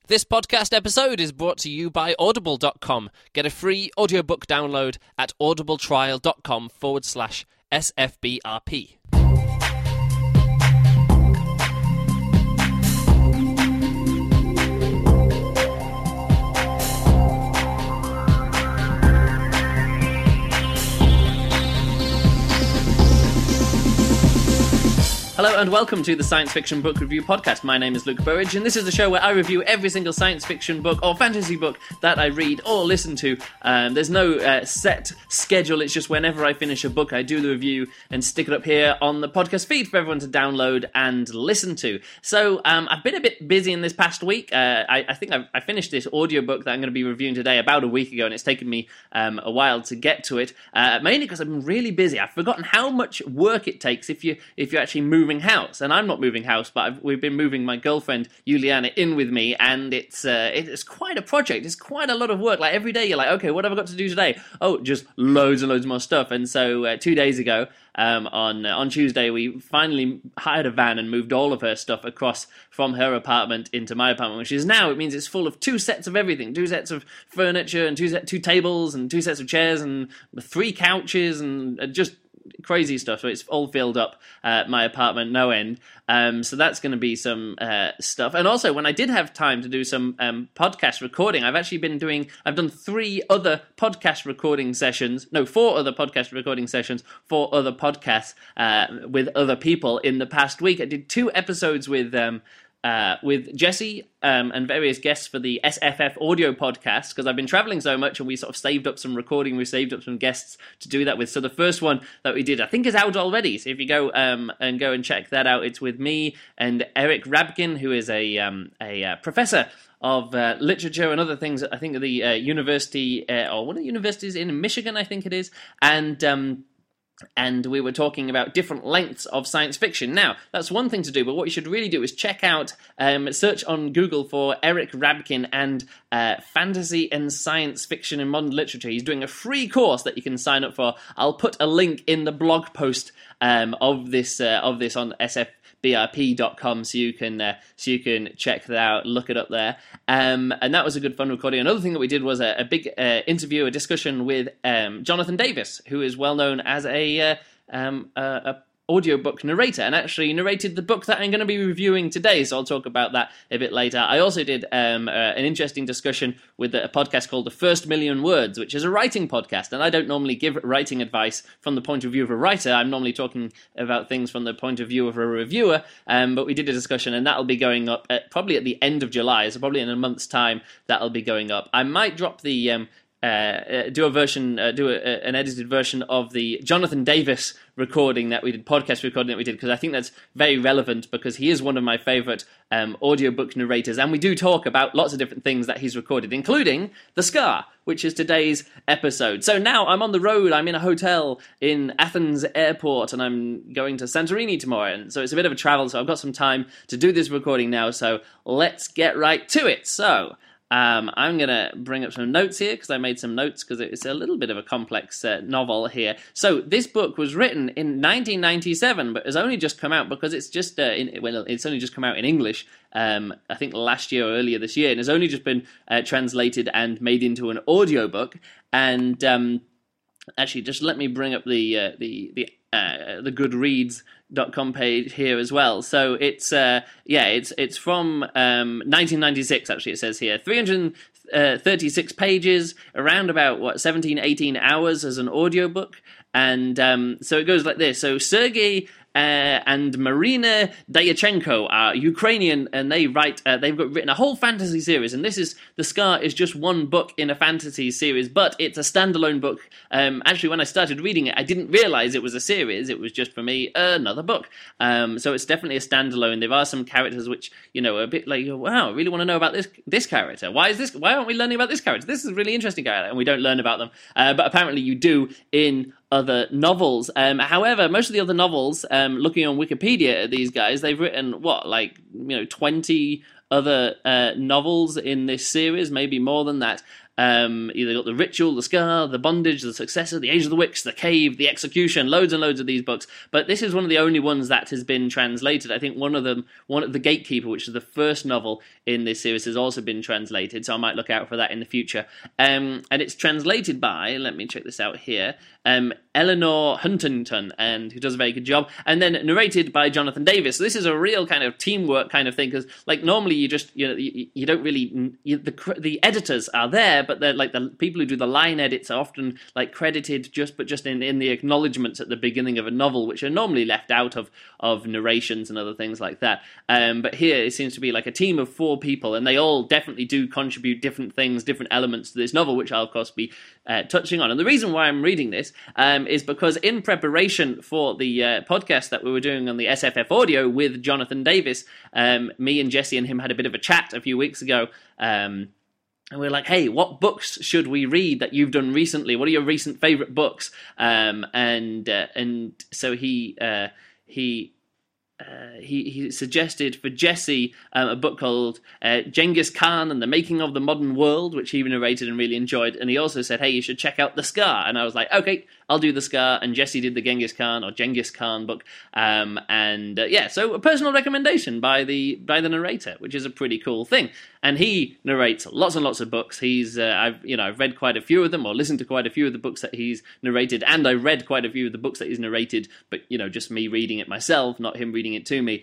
This podcast episode is brought to you by Audible.com. Get a free audiobook download at audibletrial.com/SFBRP. Hello and welcome to the Science Fiction Book Review Podcast. My name is Luke Burridge, and this is the show where I review every single science fiction book or fantasy book that I read or listen to. There's no set schedule, it's just whenever I finish a book I do the review and stick it up here on the podcast feed for everyone to download and listen to. So I've been a bit busy in this past week. I think I finished this audiobook that I'm going to be reviewing today about a week ago, and it's taken me a while to get to it, mainly because I've been really busy. I've forgotten how much work it takes if you're actually moving house, and I'm not moving house, but we've been moving my girlfriend Juliana in with me, and it's quite a project. It's quite a lot of work. Like every day, you're like, okay, what have I got to do today? Oh, just loads and loads more stuff. And so 2 days ago, on Tuesday, we finally hired a van and moved all of her stuff across from her apartment into my apartment, which is now, it means it's full of 2 sets of everything, 2 sets of furniture and 2 tables and 2 sets of chairs and 3 couches and just crazy stuff. So it's all filled up my apartment, no end. So that's going to be some stuff. And also, when I did have time to do some podcast recording, I've done 4 other podcast recording sessions for other podcasts with other people in the past week. I did 2 episodes with Jesse and various guests for the SFF audio podcast, because I've been traveling so much and we sort of saved up some guests to do that with. So the first one that we did, I think, is out already. So if you go and check that out, it's with me and Eric Rabkin, who is a professor of literature and other things, I think, at the university, or one of the universities in Michigan, I think it is, and we were talking about different lengths of science fiction. Now, that's one thing to do, but what you should really do is check out, search on Google for Eric Rabkin and Fantasy and Science Fiction in Modern Literature. He's doing a free course that you can sign up for. I'll put a link in the blog post of this on sfbrp.com, so you can check that out, look it up there. And that was a good fun recording. Another thing that we did was a big interview, a discussion with Jonathan Davis, who is well known as a audiobook narrator, and actually narrated the book that I'm going to be reviewing today, so I'll talk about that a bit later. I also did an interesting discussion with a podcast called The First Million Words, which is a writing podcast, and I don't normally give writing advice from the point of view of a writer. I'm normally talking about things from the point of view of a reviewer, but we did a discussion, and that'll be going up probably at the end of July, so probably in a month's time that'll be going up. I might drop the an edited version of the Jonathan Davis podcast recording that we did, because I think that's very relevant, because he is one of my favourite audiobook narrators, and we do talk about lots of different things that he's recorded, including The Scar, which is today's episode. So now I'm on the road, I'm in a hotel in Athens airport, and I'm going to Santorini tomorrow, and so it's a bit of a travel, so I've got some time to do this recording now, so let's get right to it. So I'm going to bring up some notes here, because I made some notes, because it's a little bit of a complex novel here. So this book was written in 1997, but has only just come out, because it's just it's only just come out in English, I think last year or earlier this year, and has only just been translated and made into an audiobook. And actually, just let me bring up the Goodreads.com page here as well. So it's from 1996, actually, it says here. 336 pages, around about 18 hours as an audiobook. And so it goes like this. So Sergei and Marina Dyachenko are Ukrainian, and they've written a whole fantasy series, and The Scar is just one book in a fantasy series, but it's a standalone book. Actually, when I started reading it, I didn't realize it was a series. It was just, for me, another book. So it's definitely a standalone. There are some characters which, are a bit like, wow, I really want to know about this character. Why aren't we learning about this character? This is a really interesting character, and we don't learn about them. But apparently you do in other novels. However, most of the other novels, looking on Wikipedia at these guys, they've written 20 other novels in this series, maybe more than that. Either got the Ritual, the Scar, the Bondage, the Successor, the Age of the Wicks, the Cave, the Execution, loads and loads of these books. But this is one of the only ones that has been translated. I think one of the Gatekeeper, which is the first novel in this series, has also been translated. So I might look out for that in the future. And it's translated by, let me check this out here, Eleanor Huntington, and who does a very good job, and then narrated by Jonathan Davis. So this is a real kind of teamwork kind of thing, because like normally you don't really, the editors are there, but they're like the people who do the line edits are often like credited just in the acknowledgements at the beginning of a novel, which are normally left out of narrations and other things like that. But here it seems to be like a team of 4 people, and they all definitely do contribute different things, different elements to this novel, which I'll of course be touching on. And the reason why I'm reading this is because in preparation for the podcast that we were doing on the SFF Audio with Jonathan Davis, me and Jesse and him had a bit of a chat a few weeks ago, and we were like, hey, what books should we read that you've done recently? What are your recent favourite books? And so he suggested for Jesse a book called Genghis Khan and the Making of the Modern World, which he narrated and really enjoyed. And he also said, hey, you should check out The Scar. And I was like, okay, I'll do The Scar. And Jesse did the Genghis Khan book. So a personal recommendation by the narrator, which is a pretty cool thing. And he narrates lots and lots of books. I've read quite a few of them, or listened to quite a few of the books that he's narrated, and I read quite a few of the books that he's narrated, but just me reading it myself, not him reading it to me.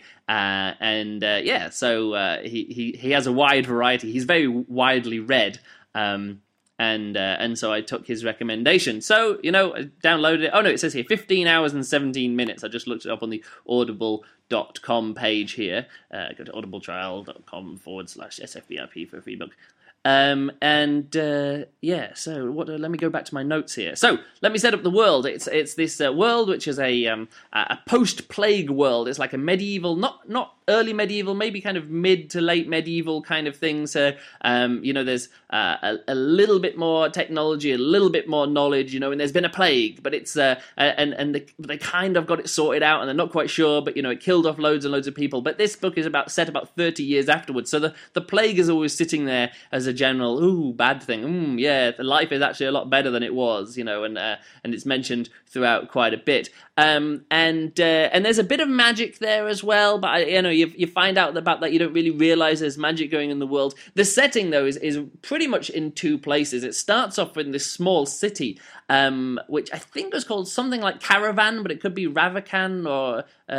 So he has a wide variety. He's very widely read. And so I took his recommendation. So, I downloaded it. Oh, no, it says here 15 hours and 17 minutes. I just looked it up on the audible.com page here. Go to audibletrial.com/SFVIP for a free book. So let me go back to my notes here. So let me set up the world. It's this world which is a post-plague world. It's like a medieval, not early medieval, maybe kind of mid to late medieval kind of thing. So there's a little bit more technology, a little bit more knowledge, and there's been a plague, but it's they kind of got it sorted out, and they're not quite sure, but it killed off loads and loads of people. But this book is set about 30 years afterwards. So the plague is always sitting there as a general, bad thing. The life is actually a lot better than it was, and it's mentioned throughout quite a bit. And there's a bit of magic there as well, but you find out about that. You don't really realize there's magic going in the world. The setting though is pretty much in 2 places. It starts off in this small city, which I think was called something like Caravan, but it could be Ravakan or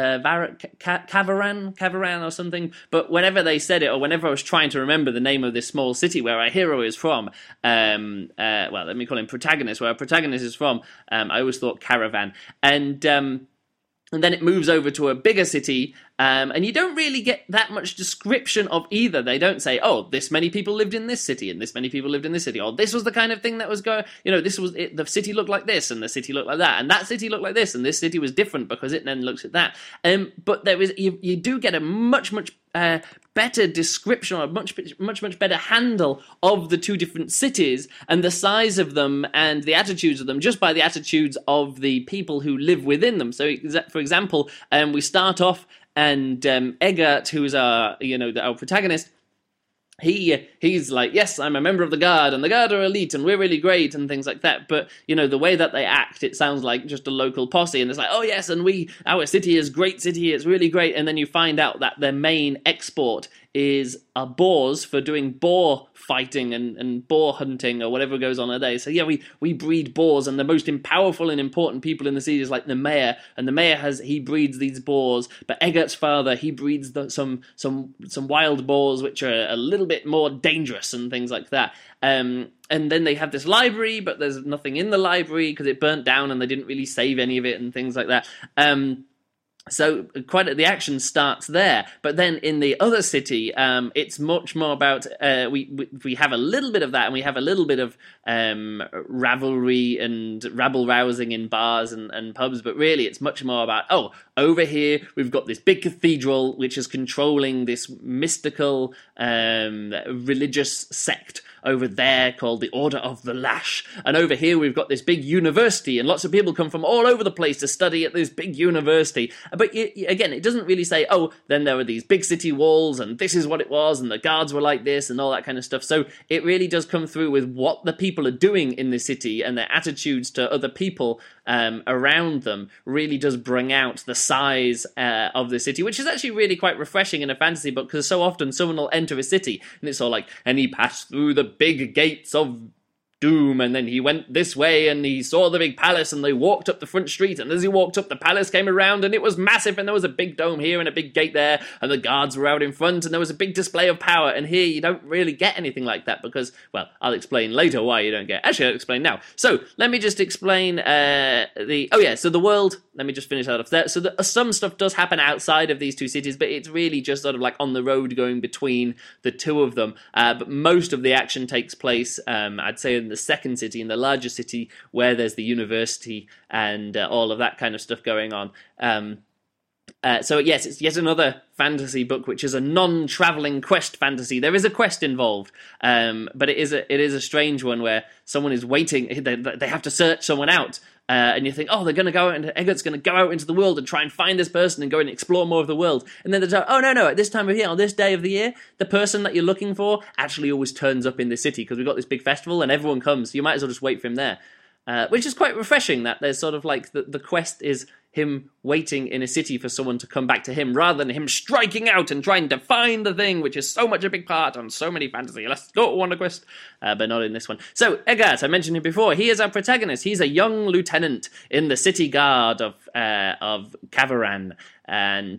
Cavaran or something. But whenever they said it, or whenever I was trying to remember the name of this small city where our hero is from, let me call him protagonist, where our protagonist is from, I always thought Caravan. And then it moves over to a bigger city, and you don't really get that much description of either. They don't say, oh, this many people lived in this city, and this many people lived in this city, or this was the kind of thing that was going, this was it, the city looked like this, and the city looked like that, and that city looked like this, and this city was different because it then looks at that. But there is, you do get a much better description, or a much better handle of the 2 different cities and the size of them and the attitudes of them, just by the attitudes of the people who live within them. So, for example, we start off, and Eggert, who's our protagonist, he's like, yes, I'm a member of the Guard, and the Guard are elite, and we're really great, and things like that. But, the way that they act, it sounds like just a local posse, and it's like, oh yes, and our city is great city, it's really great, and then you find out that their main export is boars, for doing boar fighting and boar hunting or whatever goes on a day. So yeah, we breed boars, and the most powerful and important people in the city is like the mayor, and the mayor he breeds these boars. But Eggert's father, he breeds some wild boars which are a little bit more dangerous and things like that. And then they have this library, but there's nothing in the library because it burnt down and they didn't really save any of it and things like that. So the action starts there, but then in the other city, it's much more about we have a little bit of that, and we have a little bit of ravelry and rabble rousing in bars and pubs, but really it's much more about, over here we've got this big cathedral which is controlling this mystical religious sect over there called the Order of the Lash. And over here we've got this big university, and lots of people come from all over the place to study at this big university. But again, it doesn't really say, oh, then there were these big city walls, and this is what it was, and the guards were like this, and all that kind of stuff. So it really does come through with what the people are doing in the city, and their attitudes to other people around them really does bring out the size of the city, which is actually really quite refreshing in a fantasy book, because so often someone will enter a city, and it's all like, and he passed through the big gates of doom, and then he went this way and he saw the big palace, and they walked up the front street, and as he walked up, the palace came around, and it was massive, and there was a big dome here and a big gate there, and the guards were out in front, and there was a big display of power. And here you don't really get anything like that, because, well, I'll explain later why you don't get. Actually, I'll explain now. So let me just explain so the world, let me just finish that off there. So some stuff does happen outside of these two cities, but it's really just sort of like on the road going between the two of them. But most of the action takes place, I'd say, in the second city, in the larger city, where there's the university and all of that kind of stuff going on. So yes, it's yet another fantasy book, which is a non-traveling quest fantasy. There is a quest involved, but it is a strange one where someone is waiting. They have to search someone out, and you think, oh, they're going to go out, and Eggert's going to go out into the world and try and find this person and go and explore more of the world. And then they're like, oh, no, at this time of year, on this day of the year, the person that you're looking for actually always turns up in the city, because we've got this big festival and everyone comes, so you might as well just wait for him there. Which is quite refreshing, that there's sort of like the quest is him waiting in a city for someone to come back to him, rather than him striking out and trying to find the thing, which is so much a big part on so many fantasy. Let's go on a quest, but not in this one. So, Eggert, I mentioned him before. He is our protagonist. He's a young lieutenant in the city guard of Kavaran. And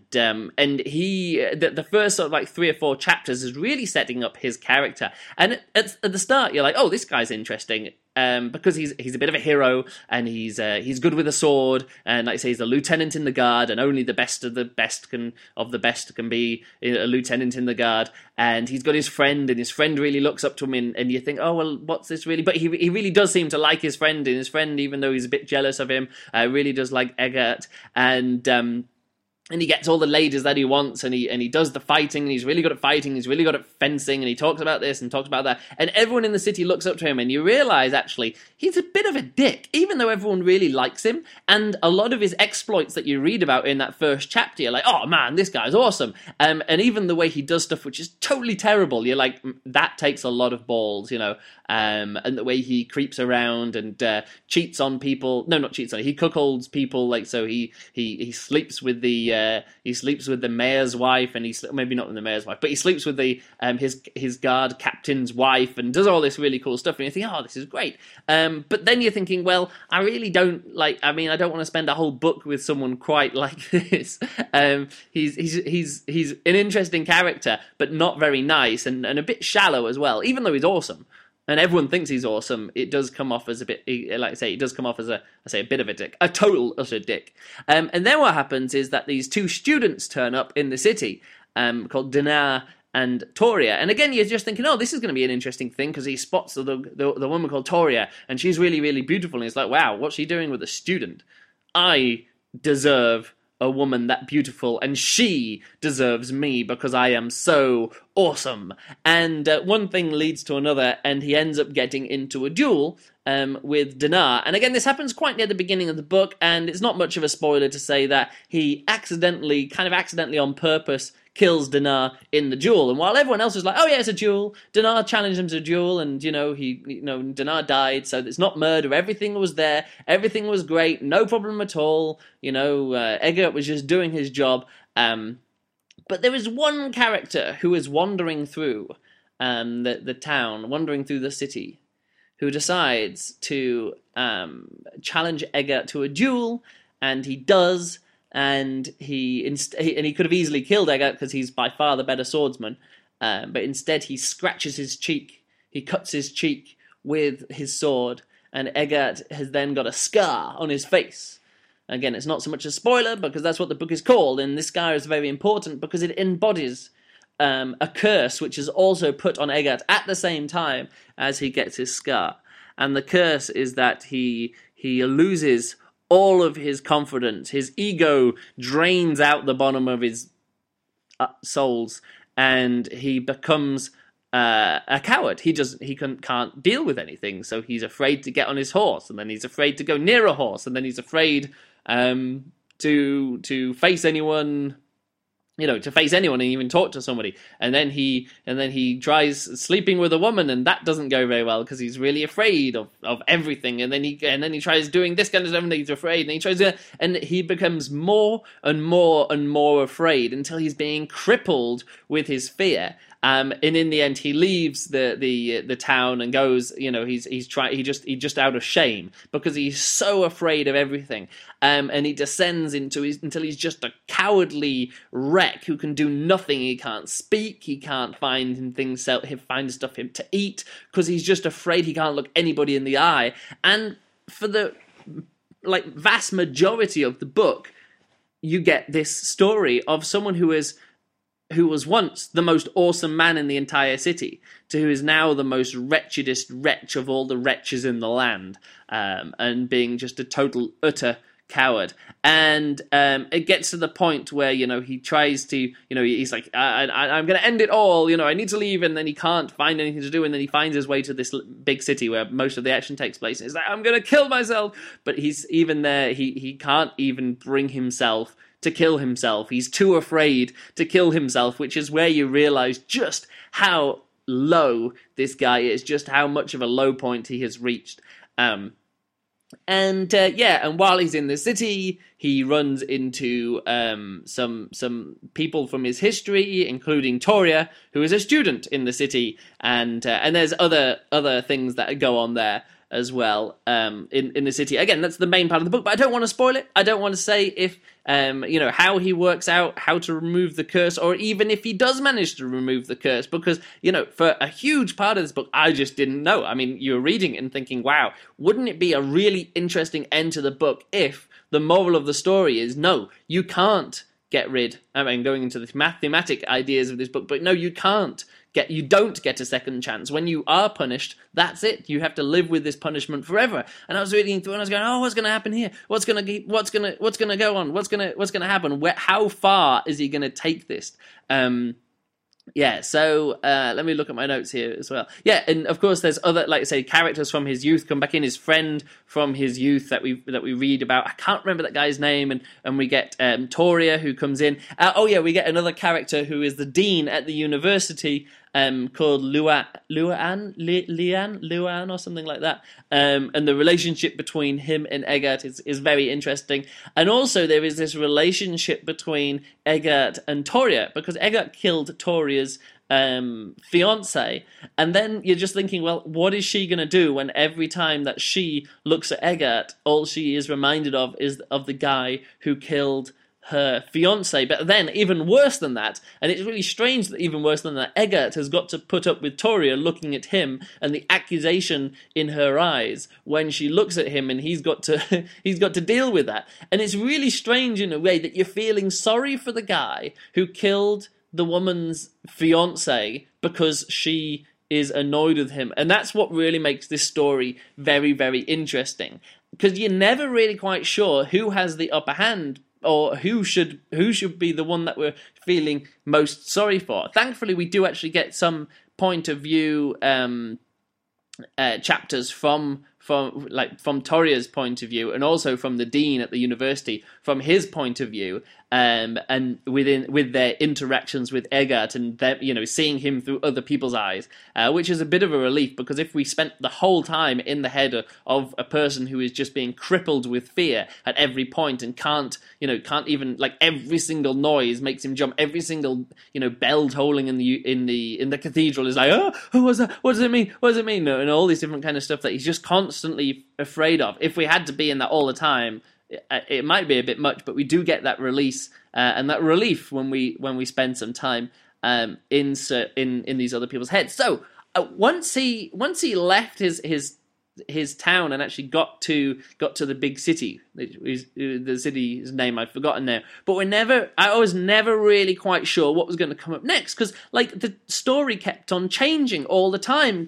he, the first sort of like 3 or 4 chapters is really setting up his character. And at the start, you're like, oh, this guy's interesting. Because he's a bit of a hero, and he's good with a sword, and like I say, he's a lieutenant in the guard, and only the best of the best can be a lieutenant in the guard. And he's got his friend, and his friend really looks up to him, and you think, oh well, what's this really? But he really does seem to like his friend, and his friend, even though he's a bit jealous of him, really does like Eggert, and he gets all the ladies that he wants, and he does the fighting, and he's really good at fighting, he's really good at fencing, and he talks about this and talks about that, and everyone in the city looks up to him, and you realise, actually, he's a bit of a dick, even though everyone really likes him, and a lot of his exploits that you read about in that first chapter, you're like, oh man, this guy's awesome, and even the way he does stuff which is totally terrible, you're like, that takes a lot of balls, you know, and the way he creeps around and cheats on people, no, not cheats on, he cuckolds people, like, so he sleeps with the mayor's wife, and maybe not with the mayor's wife, but he sleeps with his guard captain's wife, and does all this really cool stuff, and you think, oh, this is great. But then you're thinking, well, I really don't like. I mean, I don't want to spend a whole book with someone quite like this. He's an interesting character, but not very nice, and a bit shallow as well. Even though he's awesome, and everyone thinks he's awesome, it does come off as a bit, like I say, it does come off as a bit of a dick, a total utter dick. And then what happens is that these 2 students turn up in the city, called Dinar and Toria. And again, you're just thinking, oh, this is going to be an interesting thing, because he spots the woman called Toria, and she's really, really beautiful, and he's like, wow, what's she doing with a student? I deserve a woman that beautiful, and she deserves me because I am so awesome. And one thing leads to another, and he ends up getting into a duel with Dinar. And again, this happens quite near the beginning of the book, and it's not much of a spoiler to say that he accidentally on purpose, kills Dinar in the duel. And while everyone else is like, oh yeah, it's a duel, Dinar challenged him to a duel, and Dinar died, so it's not murder, everything was there, everything was great, no problem at all, Eggert was just doing his job. But there is one character who is wandering through the town, wandering through the city, who decides to challenge Eggert to a duel, and he does. And he could have easily killed Eggert because he's by far the better swordsman, but instead he scratches his cheek. He cuts his cheek with his sword, and Eggert has then got a scar on his face. Again, it's not so much a spoiler because that's what the book is called, and this scar is very important because it embodies a curse which is also put on Eggert at the same time as he gets his scar. And the curse is that he loses all of his confidence, his ego drains out the bottom of his souls, and he becomes a coward. He can't deal with anything, so he's afraid to get on his horse, and then he's afraid to go near a horse, and then he's afraid to face anyone. To face anyone and even talk to somebody, and then he tries sleeping with a woman, and that doesn't go very well because he's really afraid of everything. And then he tries doing this kind of stuff, and he's afraid, and he becomes more and more and more afraid until he's being crippled with his fear. And in the end, he leaves the town and goes. He's just out of shame because he's so afraid of everything. And he descends until he's just a cowardly wreck who can do nothing. He can't speak. He can't find stuff to eat because he's just afraid. He can't look anybody in the eye. And for the vast majority of the book, you get this story of someone who was once the most awesome man in the entire city, to who is now the most wretchedest wretch of all the wretches in the land, and being just a total, utter coward. And it gets to the point where, he tries to, he's like, I'm going to end it all, I need to leave, and then he can't find anything to do, and then he finds his way to this big city where most of the action takes place, and he's like, I'm going to kill myself, but he's even there, he can't even bring himself to kill himself. He's too afraid to kill himself, which is where you realize just how low this guy is, just how much of a low point he has reached. And while he's in the city, he runs into some people from his history, including Toria, who is a student in the city, and there's other things that go on there as well in the city. Again, that's the main part of the book, but I don't want to spoil it. I don't want to say if how he works out how to remove the curse, or even if he does manage to remove the curse, because for a huge part of this book I just didn't know. I mean, you're reading it and thinking, wow, wouldn't it be a really interesting end to the book if the moral of the story is no, you can't get rid. I mean, going into the mathematic ideas of this book, but no, you can't. You don't get a second chance. When you are punished, that's it. You have to live with this punishment forever. And I was reading through and I was going, oh, what's going to happen here? What's going to go on? What's going to happen? How far is he going to take this? So let me look at my notes here as well. Yeah, and of course there's other, like I say, characters from his youth come back in. His friend from his youth that we read about. I can't remember that guy's name, and we get Toria who comes in. We get another character who is the dean at the university, called Luan or something like that. And the relationship between him and Eggert is very interesting. And also there is this relationship between Eggert and Toria, because Eggert killed Toria's fiance, and then you're just thinking, well, what is she going to do when every time that she looks at Eggert, all she is reminded of is of the guy who killed her fiance? But then, even worse than that, and it's really strange that even worse than that, Eggert has got to put up with Toria looking at him and the accusation in her eyes when she looks at him, and he's got to deal with that. And it's really strange in a way that you're feeling sorry for the guy who killed the woman's fiance because she is annoyed with him. And that's what really makes this story very, very interesting, because you're never really quite sure who has the upper hand, or who should be the one that we're feeling most sorry for. Thankfully, we do actually get some point of view chapters from Toria's point of view, and also from the dean at the university from his point of view, and with their interactions with Eggert, and them, seeing him through other people's eyes, which is a bit of a relief, because if we spent the whole time in the head of a person who is just being crippled with fear at every point and can't even, every single noise makes him jump, every single bell tolling in the cathedral is like, oh, what's that? What does it mean? What does it mean? And all these different kind of stuff that he's just constantly afraid of. If we had to be in that all the time, it might be a bit much, but we do get that release and that relief when we spend some time in these other people's heads. So once he left his town and actually got to the big city, the city's name I've forgotten now, but I was never really quite sure what was going to come up next, because the story kept on changing all the time,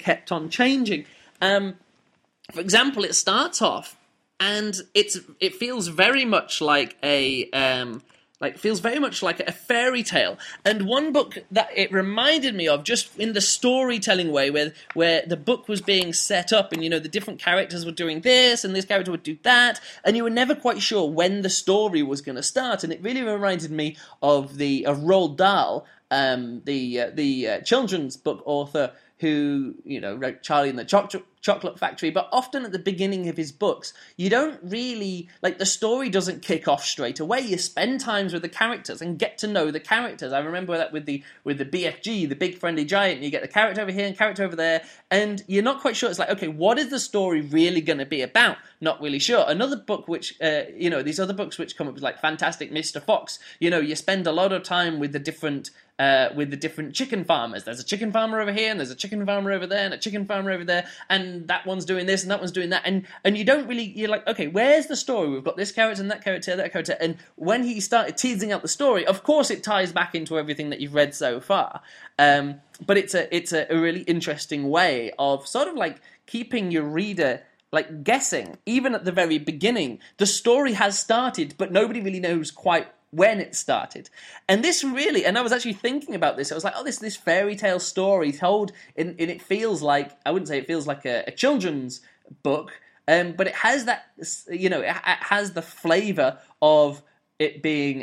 for example, it starts off and it feels very much like a like feels very much like a fairy tale. And one book that it reminded me of, just in the storytelling way, where the book was being set up, and the different characters were doing this, and this character would do that, and you were never quite sure when the story was going to start. And it really reminded me of Roald Dahl, the children's book author who wrote Charlie and the Chocolate Factory. But often at the beginning of his books, you don't really, the story doesn't kick off straight away. You spend times with the characters and get to know the characters. I remember that with the BFG, the Big Friendly Giant. You get the character over here and character over there, and you're not quite sure. It's like, okay, what is the story really going to be about? Not really sure. Another book which, these other books which come up with, like Fantastic Mr. Fox, you spend a lot of time with the different chicken farmers. There's a chicken farmer over here, and there's a chicken farmer over there, and a chicken farmer over there, and that one's doing this, and that one's doing that, and you don't really, you're like, okay, where's the story? We've got this character, and that character, and when he started teasing out the story, of course it ties back into everything that you've read so far, but it's a really interesting way of sort of like keeping your reader guessing. Even at the very beginning, the story has started, but nobody really knows quite when it started. And this really, and I was actually thinking about this, I was like, oh, this fairy tale story told, and it feels like, I wouldn't say it feels like a children's book, but it has that, it has the flavour of it being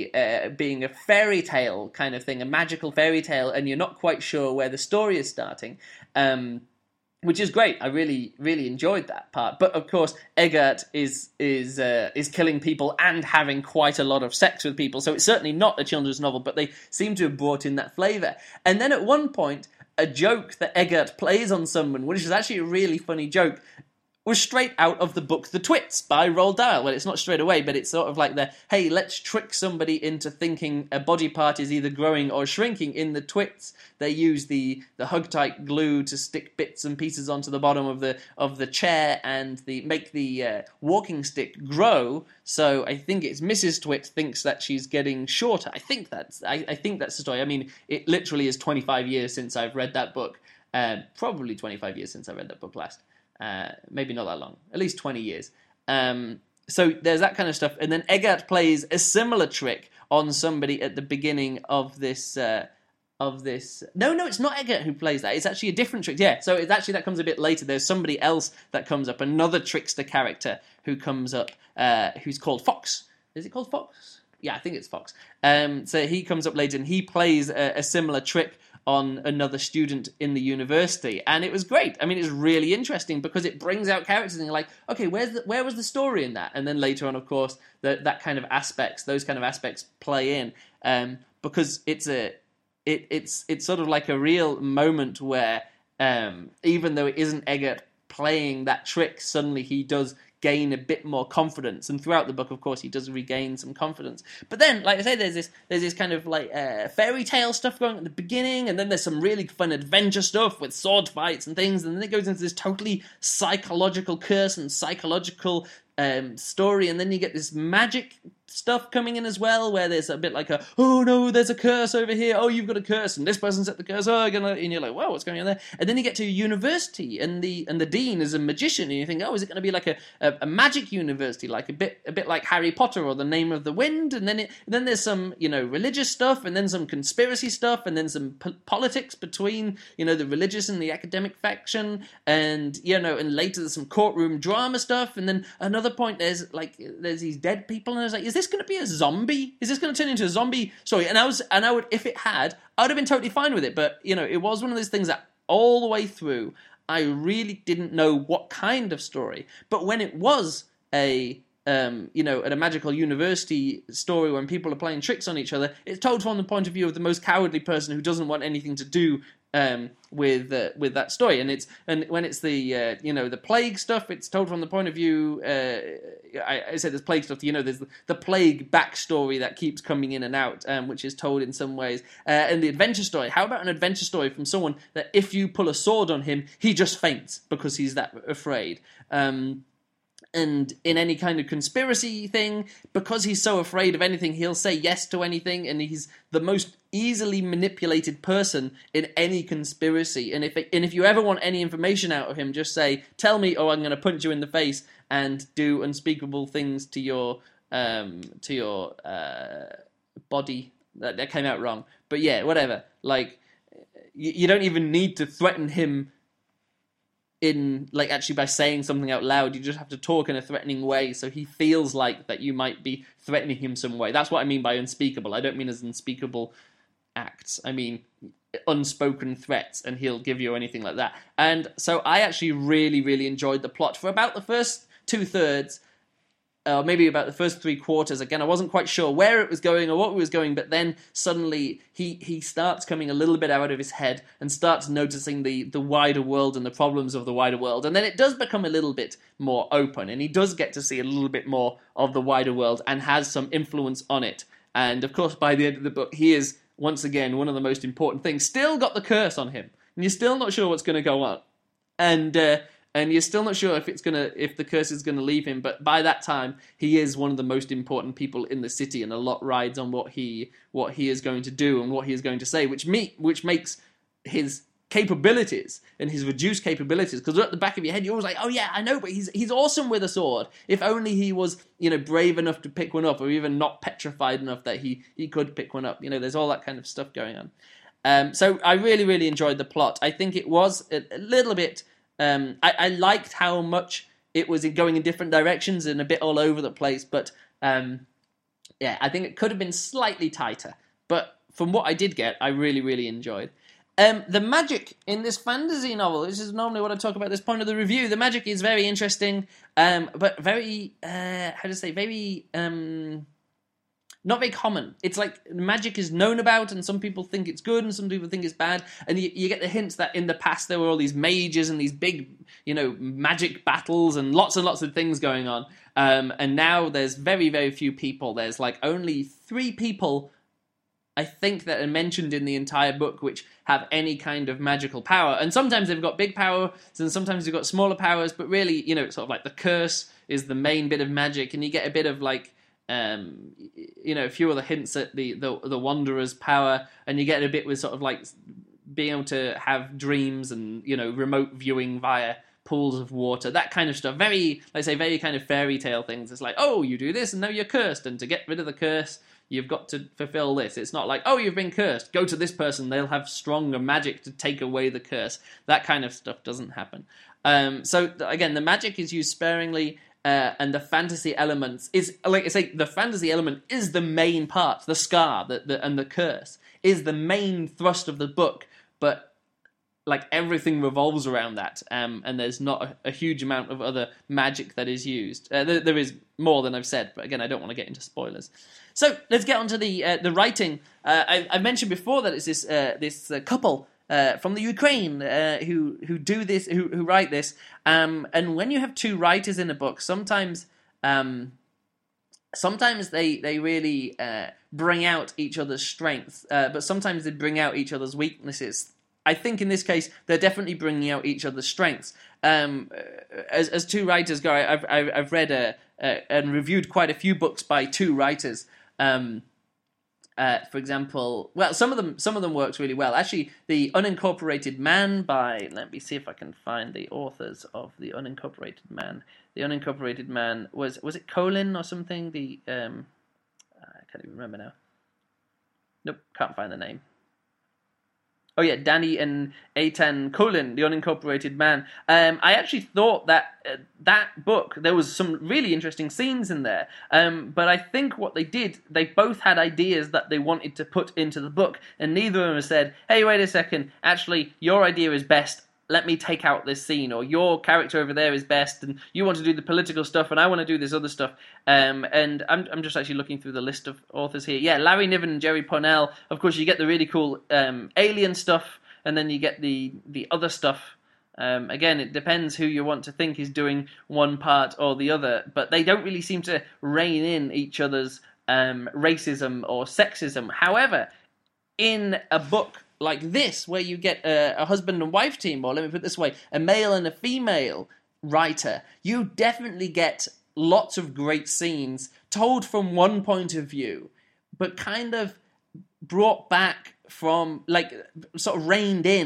a fairy tale kind of thing, a magical fairy tale, and you're not quite sure where the story is starting. Which is great. I really, really enjoyed that part. But of course, Eggert is killing people and having quite a lot of sex with people. So it's certainly not a children's novel, but they seem to have brought in that flavour. And then at one point, a joke that Eggert plays on someone, which is actually a really funny joke, was straight out of the book The Twits by Roald Dahl. Well, it's not straight away, but it's sort of like hey, let's trick somebody into thinking a body part is either growing or shrinking. In The Twits, they use the Hug-Tight glue to stick bits and pieces onto the bottom of the chair and make the walking stick grow. So I think it's Mrs. Twit thinks that she's getting shorter. I think that's the story. I mean, it literally is 25 years since I've read that book. Probably 25 years since I read that book last. Maybe not that long, at least 20 years. So there's that kind of stuff. And then Eggert plays a similar trick on somebody at the beginning of this. No, it's not Eggert who plays that. It's actually a different trick. Yeah, so it's actually, that comes a bit later. There's somebody else that comes up, another trickster character who comes up, who's called Fox. Is it called Fox? Yeah, I think it's Fox. So he comes up later, and he plays a similar trick on another student in the university, and it was great. I mean, it's really interesting because it brings out characters, and you're like, okay, where was the story in that? And then later on, of course, those kind of aspects play in, because it's sort of like a real moment where, even though it isn't Eggert playing that trick, suddenly he does gain a bit more confidence, and throughout the book, of course, he does regain some confidence. But then, like I say, there's this kind of fairy tale stuff going at the beginning, and then there's some really fun adventure stuff with sword fights and things, and then it goes into this totally psychological curse and psychological story, and then you get this magic stuff coming in as well, where there's a bit like oh no, there's a curse over here, oh, you've got a curse, and this person set the curse, and you're like, wow, what's going on there? And then you get to university, and the dean is a magician, and you think, oh, is it going to be like a magic university, like a bit like Harry Potter or The Name of the Wind? And then there's some religious stuff, and then some conspiracy stuff, and then some politics between the religious and the academic faction, and and later there's some courtroom drama stuff, and then another point there's these dead people, and I was like, is this going to be a zombie? Is this going to turn into a zombie story? And I would, if it had, I would have been totally fine with it. But it was one of those things that all the way through, I really didn't know what kind of story. But when it was at a magical university story when people are playing tricks on each other, it's told from the point of view of the most cowardly person who doesn't want anything to do with that story, and when it's the plague stuff, it's told from the point of view. I said there's plague stuff. There's the plague backstory that keeps coming in and out, which is told in some ways. And the adventure story. How about an adventure story from someone that if you pull a sword on him, he just faints because he's that afraid. And in any kind of conspiracy thing, because he's so afraid of anything, he'll say yes to anything, and he's the most easily manipulated person in any conspiracy. And if you ever want any information out of him, just say, tell me, or I'm going to punch you in the face and do unspeakable things to your to your body. That came out wrong, but yeah, whatever. Like, you don't even need to threaten him in, like, actually by saying something out loud. You just have to talk in a threatening way so he feels like that you might be threatening him some way. That's what I mean by unspeakable. I don't mean as unspeakable acts. I mean unspoken threats, and he'll give you anything like that. And so I actually really, really enjoyed the plot for about the first 2/3, maybe about the first 3/4. Again, I wasn't quite sure where it was going or what it was going, but then suddenly he starts coming a little bit out of his head and starts noticing the wider world and the problems of the wider world. And then it does become a little bit more open, and he does get to see a little bit more of the wider world and has some influence on it. And of course, by the end of the book, he is, once again, one of the most important things. Still got the curse on him, and you're still not sure what's going to go on. And you're still not sure if the curse is gonna leave him. But by that time, he is one of the most important people in the city, and a lot rides on what he is going to do and what he is going to say, which makes his capabilities and his reduced capabilities. Because at the back of your head, you're always like, oh yeah, I know, but he's awesome with a sword. If only he was, brave enough to pick one up, or even not petrified enough that he could pick one up. There's all that kind of stuff going on. So I really, really enjoyed the plot. I think it was a little bit. I liked how much it was going in different directions and a bit all over the place, but yeah, I think it could have been slightly tighter. But from what I did get, I really, really enjoyed. The magic in this fantasy novel, this is normally what I talk about at this point of the review. The magic is very interesting, but very, very, not very common. It's like magic is known about, and some people think it's good and some people think it's bad, and you get the hints that in the past there were all these mages and these big, magic battles and lots of things going on, and now there's very, very few people. There's like only 3 people, I think, that are mentioned in the entire book which have any kind of magical power, and sometimes they've got big powers and sometimes they've got smaller powers, but really, it's sort of like the curse is the main bit of magic, and you get a bit of like, a few other hints at the Wanderer's power, and you get a bit with sort of like being able to have dreams and, remote viewing via pools of water, that kind of stuff. Very, like I say, very kind of fairy tale things. It's like, oh, you do this and now you're cursed, and to get rid of the curse, you've got to fulfill this. It's not like, oh, you've been cursed, go to this person, they'll have stronger magic to take away the curse. That kind of stuff doesn't happen. So again, the magic is used sparingly. And the fantasy elements is, like I say, the fantasy element is the main part. The scar and the curse is the main thrust of the book, but like everything revolves around that, and there's not a huge amount of other magic that is used. There is more than I've said, but again, I don't want to get into spoilers. So let's get on to the writing. I mentioned before that it's this couple from the Ukraine who do this, who write this. And when you have 2 writers in a book, sometimes they really bring out each other's strengths, but sometimes they bring out each other's weaknesses. I think in this case, they're definitely bringing out each other's strengths. As 2 writers go, I've read and reviewed quite a few books by 2 writers. For example, well, some of them worked really well. Actually, The Unincorporated Man by, let me see if I can find the authors of The Unincorporated Man. The Unincorporated Man, was it Colin or something? I can't even remember now. Nope, can't find the name. Oh yeah, Danny and Eitan Colin, The Unincorporated Man. I actually thought that that book, there was some really interesting scenes in there. But I think what they did, they both had ideas that they wanted to put into the book, and neither of them said, hey, wait a second, actually, your idea is best, let me take out this scene, or your character over there is best, and you want to do the political stuff, and I want to do this other stuff. And I'm just actually looking through the list of authors here. Yeah, Larry Niven and Jerry Pournelle. Of course, you get the really cool alien stuff, and then you get the other stuff. Again, it depends who you want to think is doing one part or the other, but they don't really seem to rein in each other's racism or sexism. However, in a book like this, where you get a husband and wife team, or let me put it this way, a male and a female writer, you definitely get lots of great scenes told from one point of view, but kind of brought back from, like, sort of reined in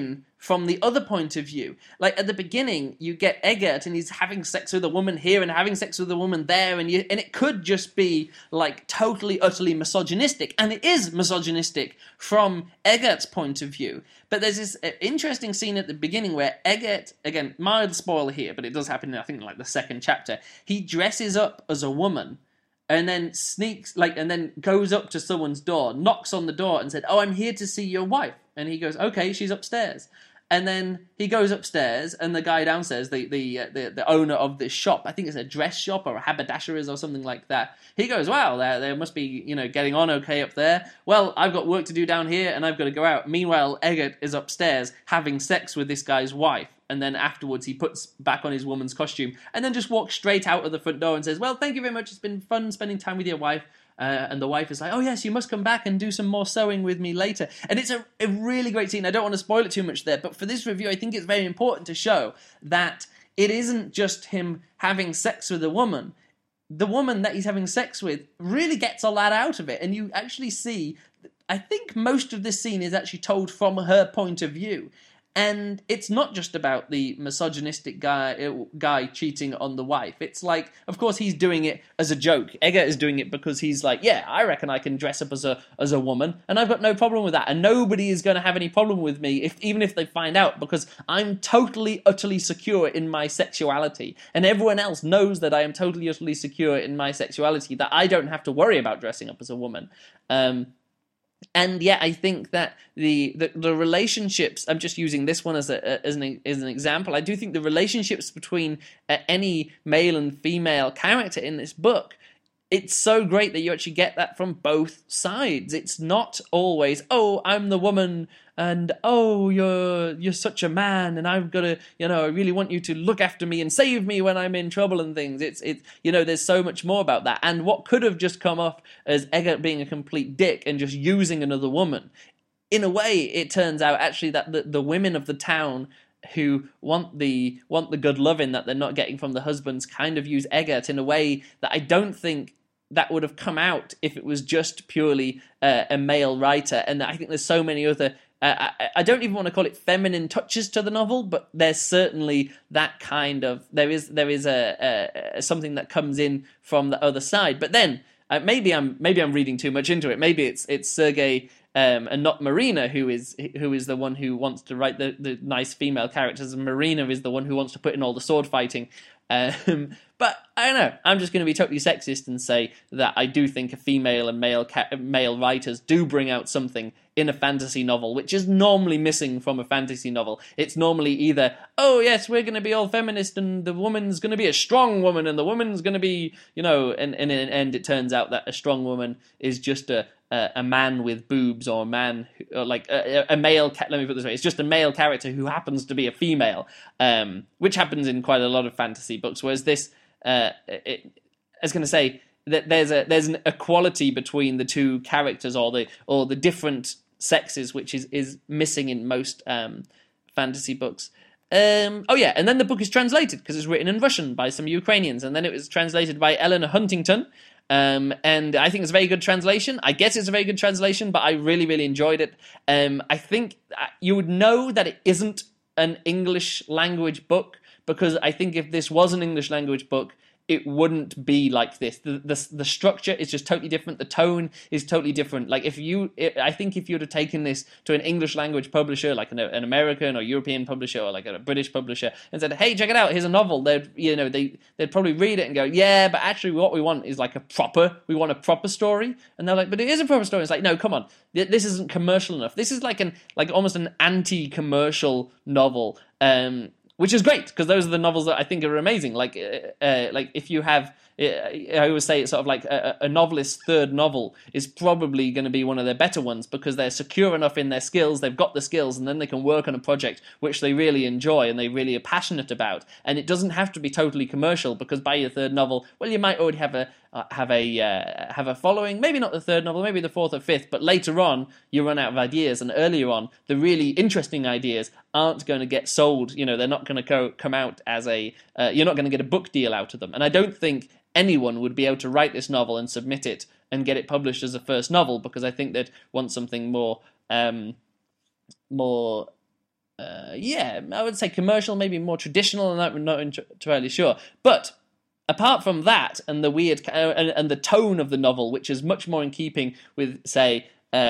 from the other point of view. Like, at the beginning, you get Eggert, and he's having sex with a woman here and having sex with a woman there, and it could just be, like, totally, utterly misogynistic, and it is misogynistic from Eggert's point of view. But there's this interesting scene at the beginning where Eggert, again, mild spoiler here, but it does happen in, I think, like, the second chapter, he dresses up as a woman, and then sneaks, like, and then goes up to someone's door, knocks on the door, and said, "Oh, I'm here to see your wife." And he goes, "Okay, she's upstairs." And then he goes upstairs, and the guy downstairs, the owner of this shop, I think it's a dress shop or a haberdashery's or something like that, he goes, "Wow, they must be, getting on okay up there. Well, I've got work to do down here, and I've got to go out." Meanwhile, Eggert is upstairs having sex with this guy's wife. And then afterwards, he puts back on his woman's costume, and then just walks straight out of the front door and says, "Well, thank you very much. It's been fun spending time with your wife." And the wife is like, "Oh yes, you must come back and do some more sewing with me later." And it's a really great scene. I don't want to spoil it too much there, but for this review, I think it's very important to show that it isn't just him having sex with a woman. The woman that he's having sex with really gets a lot out of it, and you actually see, I think most of this scene is actually told from her point of view. And it's not just about the misogynistic guy cheating on the wife. It's like, of course, he's doing it as a joke. Eggert is doing it because he's like, "Yeah, I reckon I can dress up as a woman, and I've got no problem with that. And nobody is going to have any problem with me, even if they find out, because I'm totally, utterly secure in my sexuality. And everyone else knows that I am totally, utterly secure in my sexuality, that I don't have to worry about dressing up as a woman." And yeah, I think that the relationships, I'm just using this one as an example, I do think the relationships between any male and female character in this book, it's so great that you actually get that from both sides. It's not always, "Oh, I'm the woman," and "Oh, you're such a man, and I've got to, I really want you to look after me and save me when I'm in trouble," and things. It's there's so much more about that. And what could have just come off as Eggert being a complete dick and just using another woman, in a way, it turns out actually that the women of the town who want the good loving that they're not getting from the husbands kind of use Eggert in a way that I don't think that would have come out if it was just purely a male writer. And I think there's so many other, I don't even want to call it feminine touches to the novel, but there's certainly that kind of, there is a something that comes in from the other side. But then maybe I'm reading too much into it. Maybe it's Sergei and not Marina who is the one who wants to write the nice female characters, and Marina is the one who wants to put in all the sword fighting. But I don't know, I'm just going to be totally sexist and say that I do think a female and male writers do bring out something in a fantasy novel which is normally missing from a fantasy novel. It's normally either, "Oh yes, we're going to be all feminist and the woman's going to be a strong woman and the woman's going to be, and in the end it turns out that a strong woman is just a man with boobs, or a man or like a male. Let me put it this way: it's just a male character who happens to be a female, which happens in quite a lot of fantasy books. Whereas this, I was going to say that there's an equality between the two characters, or the different sexes, which is missing in most fantasy books. Oh yeah, and then the book is translated because it's written in Russian by some Ukrainians, and then it was translated by Eleanor Huntington. And I think it's a very good translation. I guess it's a very good translation, but I really, really enjoyed it. I think you would know that it isn't an English language book, because I think if this was an English language book, it wouldn't be like this. The structure is just totally different. The tone is totally different. Like I think if you would have taken this to an English language publisher, like an American or European publisher, or like a British publisher, and said, "Hey, check it out, here's a novel," they'd probably read it and go, "Yeah, but actually what we want is like a proper story." And they're like, "But it is a proper story." It's like, "No, come on, this isn't commercial enough. This is like almost an anti-commercial novel." Which is great, because those are the novels that I think are amazing. Like if you have, I always say it's sort of like a novelist's third novel is probably going to be one of their better ones, because they're secure enough in their skills, they've got the skills, and then they can work on a project which they really enjoy and they really are passionate about. And it doesn't have to be totally commercial, because by your third novel, well, you might already have a following, maybe not the third novel, maybe the fourth or fifth, but later on you run out of ideas, and earlier on the really interesting ideas aren't going to get sold. They're not going to come out as you're not going to get a book deal out of them. And I don't think anyone would be able to write this novel and submit it and get it published as a first novel, because I think they'd want something more yeah, I would say commercial, maybe more traditional, and I'm not entirely sure. But apart from that, and the weird and the tone of the novel, which is much more in keeping with, say,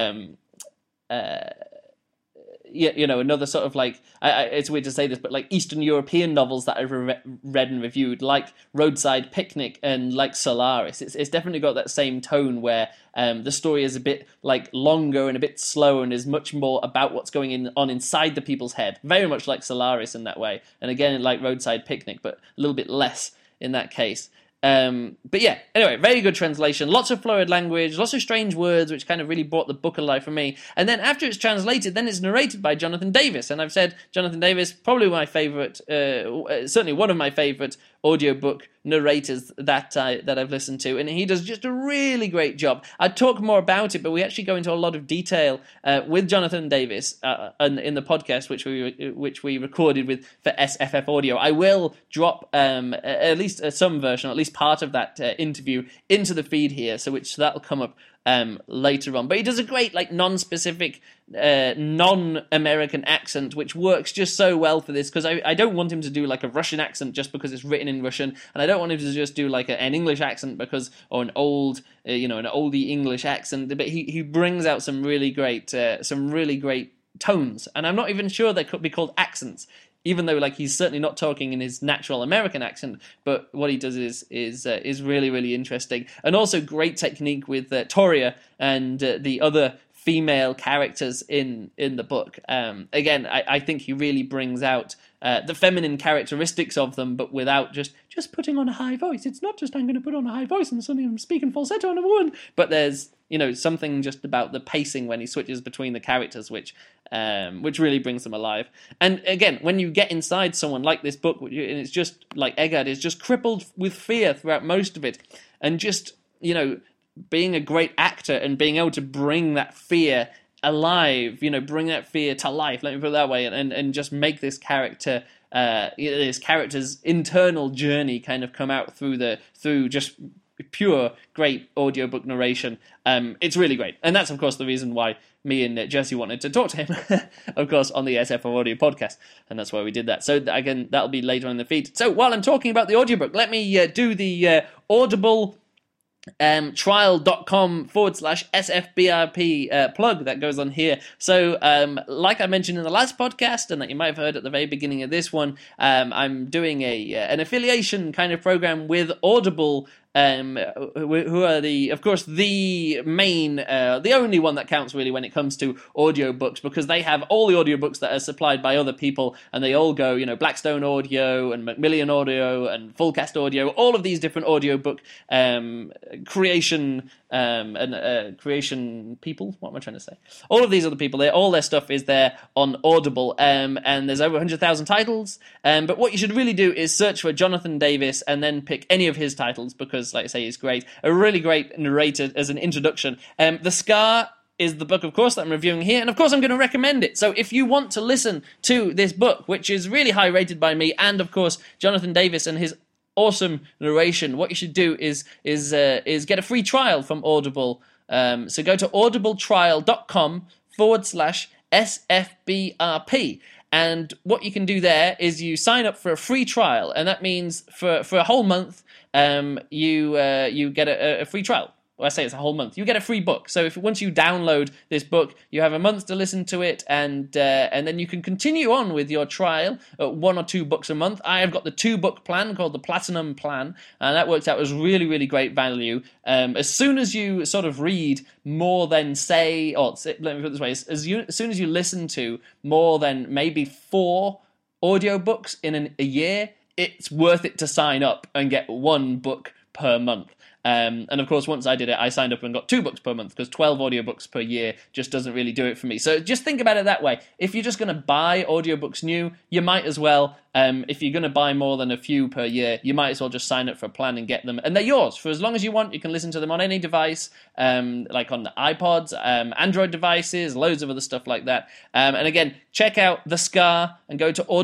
another sort of like, it's weird to say this, but like Eastern European novels that I've read and reviewed, like Roadside Picnic and like Solaris. It's definitely got that same tone where the story is a bit like longer and a bit slower and is much more about what's going on inside the people's head. Very much like Solaris in that way. And again, like Roadside Picnic, but a little bit less in that case. But yeah, anyway, very good translation, lots of florid language, lots of strange words, which kind of really brought the book alive for me. And then after it's translated, then it's narrated by Jonathan Davis. And I've said Jonathan Davis, probably my favourite, certainly one of my favourite audiobook narrators that I've listened to, and he does just a really great job. I'd talk more about it, but we actually go into a lot of detail with Jonathan Davis in the podcast which we recorded with for SFF Audio. I will drop at least some version, or at least part of that interview into the feed here, so that'll come up later on. But he does a great, like, non-specific, non-American accent, which works just so well for this, because I don't want him to do like a Russian accent just because it's written in Russian, and I don't want him to just do like an English accent or an old, an oldie English accent. But he brings out some really great tones, and I'm not even sure they could be called accents, even though like he's certainly not talking in his natural American accent. But what he does is really, really interesting, and also great technique with Toria and the other female characters in the book. Again, I think he really brings out the feminine characteristics of them, but without just putting on a high voice. It's not just I'm going to put on a high voice and suddenly I'm speaking falsetto on a woman, but there's something just about the pacing when he switches between the characters, which really brings them alive. And again, when you get inside someone like this book, and it's just like Eggard is just crippled with fear throughout most of it, and just being a great actor and being able to bring that fear alive, bring that fear to life, let me put it that way, and just make this character, this character's internal journey kind of come out through just pure great audiobook narration. It's really great, and that's of course the reason why me and Jesse wanted to talk to him, of course, on the SFO Audio podcast, and that's why we did that. So again, that'll be later in the feed. So while I'm talking about the audiobook, let me do the Audible trial.com/SFBRP plug that goes on here. So like I mentioned in the last podcast, and that you might have heard at the very beginning of this one, I'm doing an affiliation kind of program with Audible, who are the main, the only one that counts really when it comes to audiobooks, because they have all the audiobooks that are supplied by other people, and they all go, Blackstone Audio and Macmillan Audio and Fullcast Audio, all of these different audiobook creation creation people. What am I trying to say? All of these other people, all their stuff is there on Audible, and there's over 100,000 titles. But what you should really do is search for Jonathan Davis and then pick any of his titles, because, like I say, he's great. A really great narrator as an introduction. The Scar is the book, of course, that I'm reviewing here, and of course I'm going to recommend it. So if you want to listen to this book, which is really high rated by me, and of course Jonathan Davis and his awesome narration, what you should do is get a free trial from Audible. So go to audibletrial.com/SFBRP. And what you can do there is you sign up for a free trial, and that means for a whole month, you get a free trial. Well, I say it's a whole month. You get a free book. So once you download this book, you have a month to listen to it, and then you can continue on with your trial at 1 or 2 books a month. I have got the 2-book plan called the Platinum Plan, and that works out as really, really great value. As soon as you sort of read more than, let me put it this way, as soon as you listen to more than maybe 4 audiobooks in a year, it's worth it to sign up and get 1 book per month. And of course, once I did it, I signed up and got 2 books per month, because 12 audiobooks per year just doesn't really do it for me. So just think about it that way. If you're just going to buy audiobooks new, you might as well, if you're going to buy more than a few per year, you might as well just sign up for a plan and get them. And they're yours for as long as you want. You can listen to them on any device, like on the iPods, Android devices, loads of other stuff like that. And again, check out The Scar and go to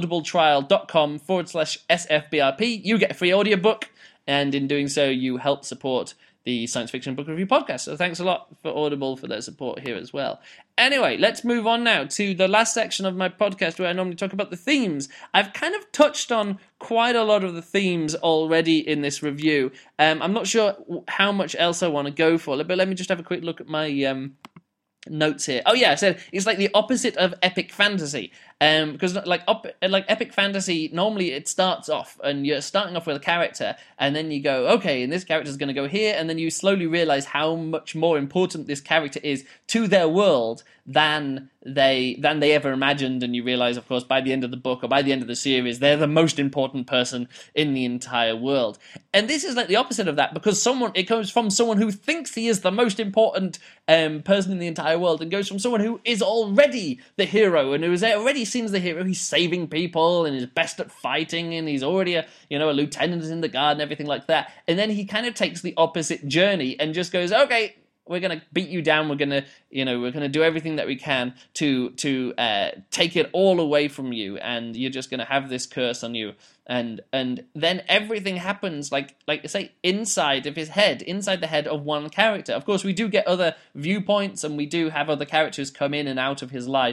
audibletrial.com/SFBRP. You get a free audiobook, and in doing so, you help support the Science Fiction Book Review podcast. So thanks a lot for Audible for their support here as well. Anyway, let's move on now to the last section of my podcast where I normally talk about the themes. I've kind of touched on quite a lot of the themes already in this review. I'm not sure how much else I want to go for, but let me just have a quick look at my notes here. Oh yeah, I said it's like the opposite of epic fantasy. Because like epic fantasy, normally it starts off and you're starting off with a character, and then you go, okay, and this character is going to go here, and then you slowly realize how much more important this character is to their world than they ever imagined, and you realize, of course, by the end of the book or by the end of the series, they're the most important person in the entire world. And this is like the opposite of that, because it comes from someone who thinks he is the most important person in the entire world, and goes from someone who is already the hero and who is already seen as the hero. He's saving people and is best at fighting, and he's already a lieutenant in the guard and everything like that. And then he kind of takes the opposite journey and just goes, okay, we're going to beat you down. We're going to do everything that we can to take it all away from you, and you're just going to have this curse on you. And then everything happens like say inside the head of one character. Of course, we do get other viewpoints, and we do have other characters come in and out of his life.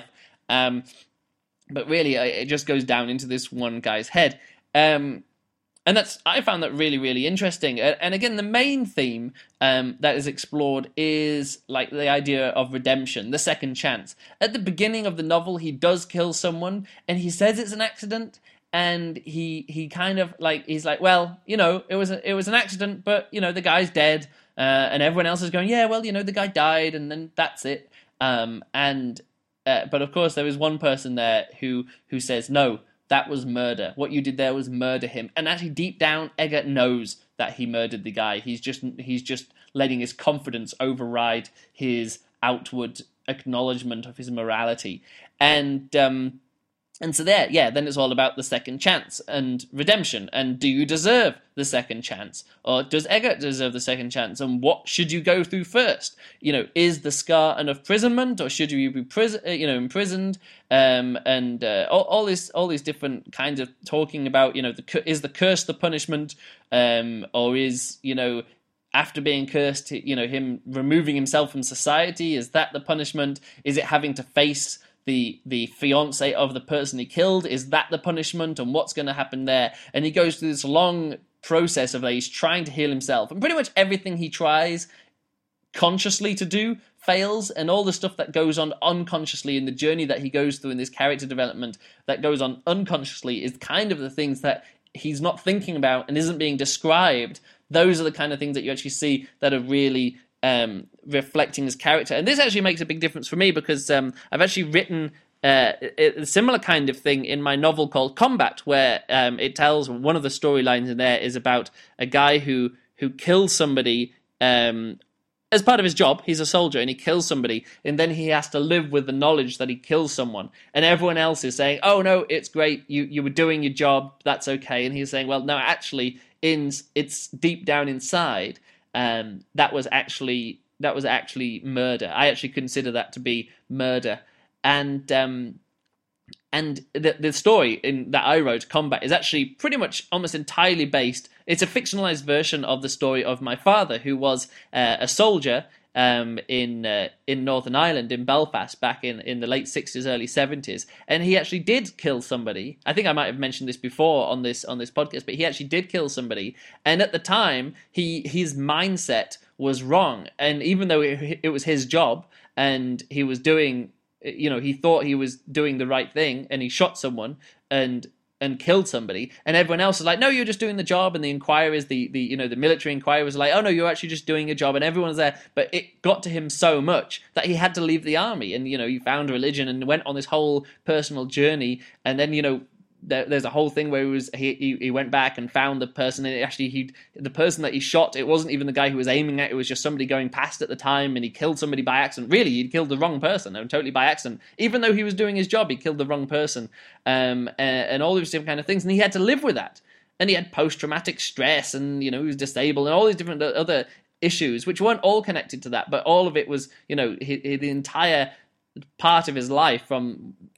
But really, it just goes down into this one guy's head. And I found that really, really interesting. And again, the main theme that is explored is like the idea of redemption, the second chance. At the beginning of the novel, he does kill someone, and he says it's an accident. And he kind of he's like, well, it was an accident, but the guy's dead, and everyone else is going, yeah, well, the guy died, and then that's it. But of course, there was one person there who says, no, that was murder. What you did there was murder him. And actually, deep down, Eggert knows that he murdered the guy. He's just letting his confidence override his outward acknowledgement of his morality. And so then it's all about the second chance and redemption. And do you deserve the second chance? Or does Eggert deserve the second chance? And what should you go through first? Is the scar an imprisonment, or should you be imprisoned? All these different kinds of talking about, is the curse the punishment? Or is, after being cursed, him removing himself from society, is that the punishment? Is it having to face the fiance of the person he killed? Is that the punishment? And what's going to happen there? And he goes through this long process of he's trying to heal himself, and pretty much everything he tries consciously to do fails, and all the stuff that goes on unconsciously in the journey that he goes through in this character development that goes on unconsciously is kind of the things that he's not thinking about and isn't being described. Those are the kind of things that you actually see that are really reflecting his character. And this actually makes a big difference for me, because I've actually written a similar kind of thing in my novel called Combat, where it tells, one of the storylines in there is about a guy who kills somebody as part of his job. He's a soldier and he kills somebody, and then he has to live with the knowledge that he kills someone, and everyone else is saying, oh no, it's great, you were doing your job, that's okay. And he's saying, well, no, actually it's deep down inside, that was actually murder. I actually consider that to be murder. And the story that I wrote, Combat, is actually pretty much almost entirely based. It's a fictionalized version of the story of my father, who was a soldier in Northern Ireland, in Belfast, back in the late 60s, early 70s. And he actually did kill somebody. I think I might have mentioned this before on this podcast, but he actually did kill somebody. And at the time, his mindset was wrong. And even though it was his job, and he was doing, he thought he was doing the right thing, and he shot someone and killed somebody, and everyone else was like, no, you're just doing the job. And the inquirers, the military inquirers was like, oh no, you're actually just doing your job, and everyone's there. But it got to him so much that he had to leave the army, and he found religion and went on this whole personal journey. And then there's a whole thing where he went back and found the person, and the person that he shot, it wasn't even the guy who was aiming at, it was just somebody going past at the time, and he killed somebody by accident. Really, he killed the wrong person, and totally by accident. Even though he was doing his job, he killed the wrong person, and all these different kind of things, and he had to live with that. And he had post-traumatic stress, and he was disabled, and all these different other issues, which weren't all connected to that, but all of it was, the entire part of his life, from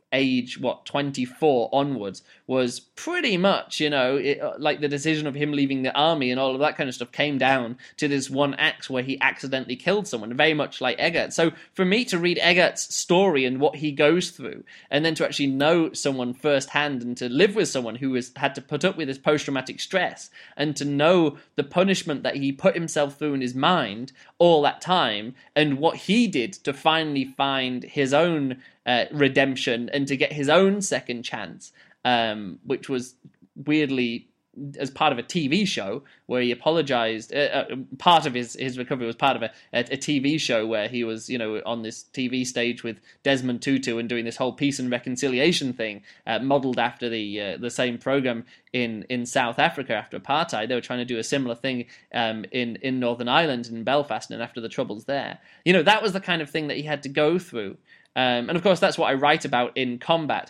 age 24 onwards was pretty much, like the decision of him leaving the army and all of that kind of stuff came down to this one act where he accidentally killed someone, very much like Eggert. So for me to read Eggert's story and what he goes through, and then to actually know someone firsthand and to live with someone who had to put up with his post-traumatic stress, and to know the punishment that he put himself through in his mind all that time, and what he did to finally find his own redemption and to get his own second chance, which was weirdly as part of a TV show where he apologized. Part of his recovery was part of a TV show where he was, on this TV stage with Desmond Tutu and doing this whole peace and reconciliation thing, modeled after the same program in South Africa after apartheid. They were trying to do a similar thing in Northern Ireland, in Belfast, and after the Troubles there. That was the kind of thing that he had to go through. And of course, that's what I write about in Combat.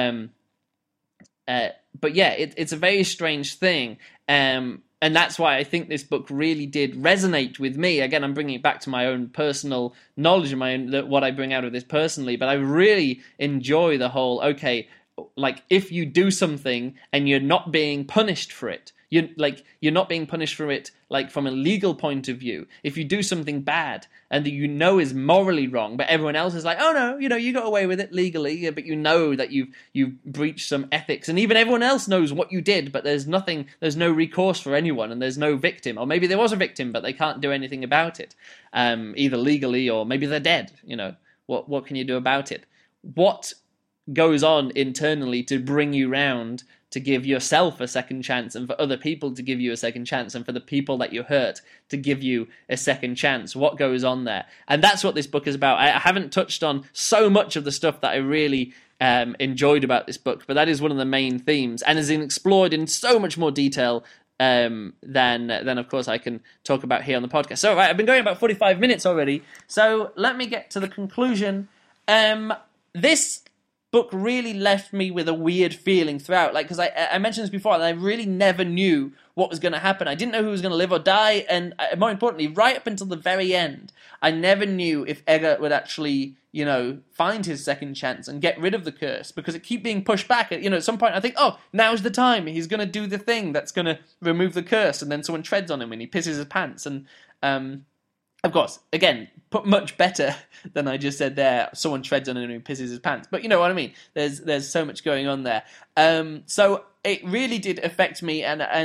But yeah, it's a very strange thing. And that's why I think this book really did resonate with me. Again, I'm bringing it back to my own personal knowledge and what I bring out of this personally. But I really enjoy the whole, okay, like if you do something and you're not being punished for it, you're not being punished for it, like from a legal point of view. If you do something bad and that is morally wrong, but everyone else is like, oh no, you got away with it legally, but that you've breached some ethics, and even everyone else knows what you did, but there's no recourse for anyone, and there's no victim, or maybe there was a victim, but they can't do anything about it, either legally or maybe they're dead. What can you do about it? What goes on internally to bring you round, to give yourself a second chance, and for other people to give you a second chance, and for the people that you hurt to give you a second chance? What goes on there? And that's what this book is about. I haven't touched on so much of the stuff that I really enjoyed about this book, but that is one of the main themes, and is explored in so much more detail than of course I can talk about here on the podcast. So right, I've been going about 45 minutes already, so let me get to the conclusion. This book really left me with a weird feeling throughout, because I mentioned this before, and I really never knew what was going to happen. I didn't know who was going to live or die, and more importantly, right up until the very end, I never knew if Eggert would actually, find his second chance and get rid of the curse, because it kept being pushed back. At some point I think, oh, now's the time, he's going to do the thing that's going to remove the curse, and then someone treads on him and he pisses his pants, and of course, again, put much better than I just said there. Someone treads on him and pisses his pants. But you know what I mean. There's so much going on there. So it really did affect me,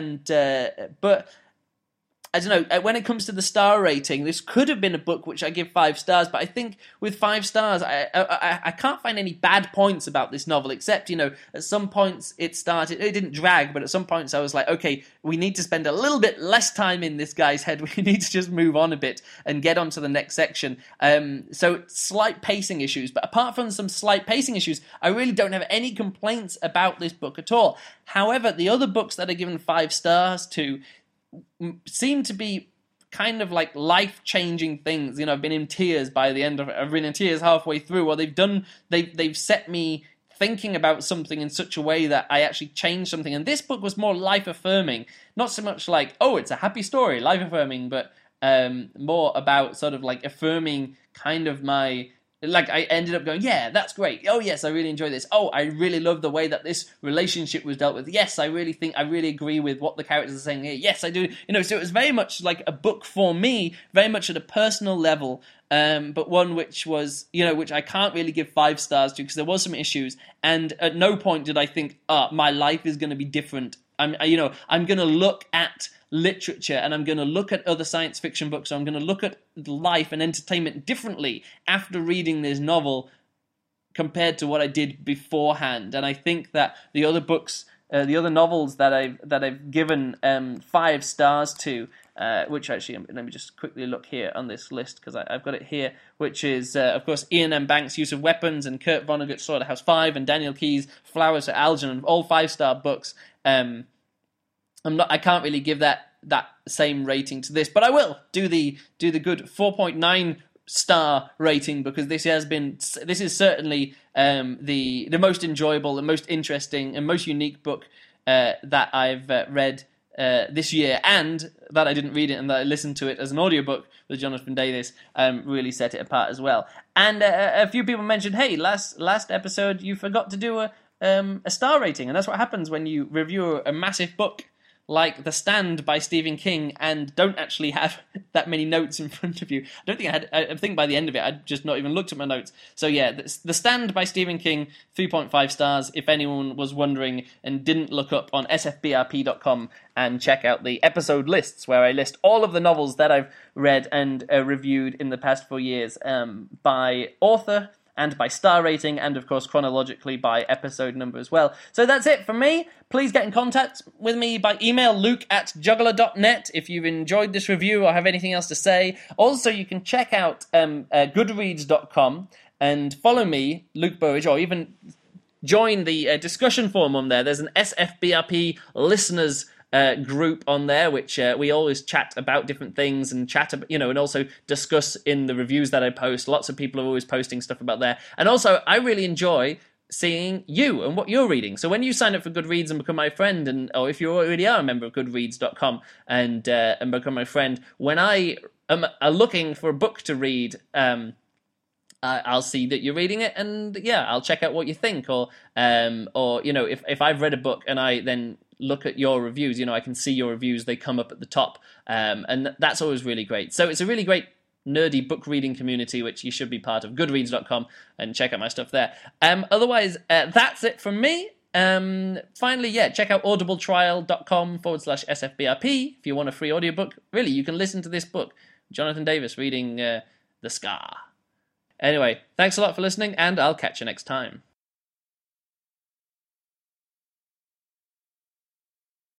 but I don't know, when it comes to the star rating, this could have been a book which I give 5 stars, but I think with 5 stars, I can't find any bad points about this novel, except, at some points it didn't drag, but at some points I was like, okay, we need to spend a little bit less time in this guy's head, we need to just move on a bit and get on to the next section. So slight pacing issues, but apart from some slight pacing issues, I really don't have any complaints about this book at all. However, the other books that are given 5 stars to seem to be kind of like life-changing things. I've been in tears by the end of it. I've been in tears halfway through, or they've set me thinking about something in such a way that I actually changed something. And this book was more life-affirming, not so much like, oh, it's a happy story, life-affirming, but more about sort of like affirming kind of my... Like, I ended up going, yeah, that's great. Oh, yes, I really enjoy this. Oh, I really love the way that this relationship was dealt with. Yes, I really agree with what the characters are saying here. Yes, I do. So it was very much like a book for me, very much at a personal level, but one which was, which I can't really give 5 stars to, because there was some issues, and at no point did I think, my life is going to be different. I'm going to look at literature, and I'm going to look at other science fiction books, I'm going to look at life and entertainment differently after reading this novel compared to what I did beforehand. And I think that the other books, the other novels that I've given 5 stars to, which actually, let me just quickly look here on this list, because I've got it here, which is, of course, Ian M. Banks' Use of Weapons, and Kurt Vonnegut's Slaughterhouse 5, and Daniel Keyes' Flowers for Algernon, all 5-star books. I can't really give that same rating to this, but I will do the good 4.9 star rating, because this is certainly the most enjoyable, the most interesting, and most unique book that I've read this year, and that I didn't read it and that I listened to it as an audiobook with Jonathan Davis really set it apart as well. And a few people mentioned, hey, last episode you forgot to do a star rating, and that's what happens when you review a massive book like The Stand by Stephen King and don't actually have that many notes in front of you. I don't think I think by the end of it, I'd just not even looked at my notes. So yeah, The Stand by Stephen King, 3.5 stars, if anyone was wondering and didn't look up on sfbrp.com and check out the episode lists where I list all of the novels that I've read and reviewed in the past 4 years by author, and by star rating, and of course chronologically by episode number as well. So that's it from me. Please get in contact with me by email, luke@juggler.net, if you've enjoyed this review or have anything else to say. Also, you can check out goodreads.com and follow me, Luke Burridge, or even join the discussion forum on there. There's an SFBRP listeners group on there, which we always chat about different things and chat about, and also discuss in the reviews that I post. Lots of people are always posting stuff about there. And also, I really enjoy seeing you and what you're reading. So when you sign up for Goodreads and become my friend, or if you already are a member of goodreads.com and become my friend, when I am looking for a book to read, I'll see that you're reading it, and yeah, I'll check out what you think, or if I've read a book and I then look at your reviews, I can see your reviews, they come up at the top, and that's always really great. So it's a really great nerdy book reading community, which you should be part of, goodreads.com, and check out my stuff there. Otherwise, that's it from me. Finally, check out audibletrial.com/SFBRP if you want a free audiobook. Really, you can listen to this book, Jonathan Davis reading The Scar. Anyway, thanks a lot for listening, and I'll catch you next time.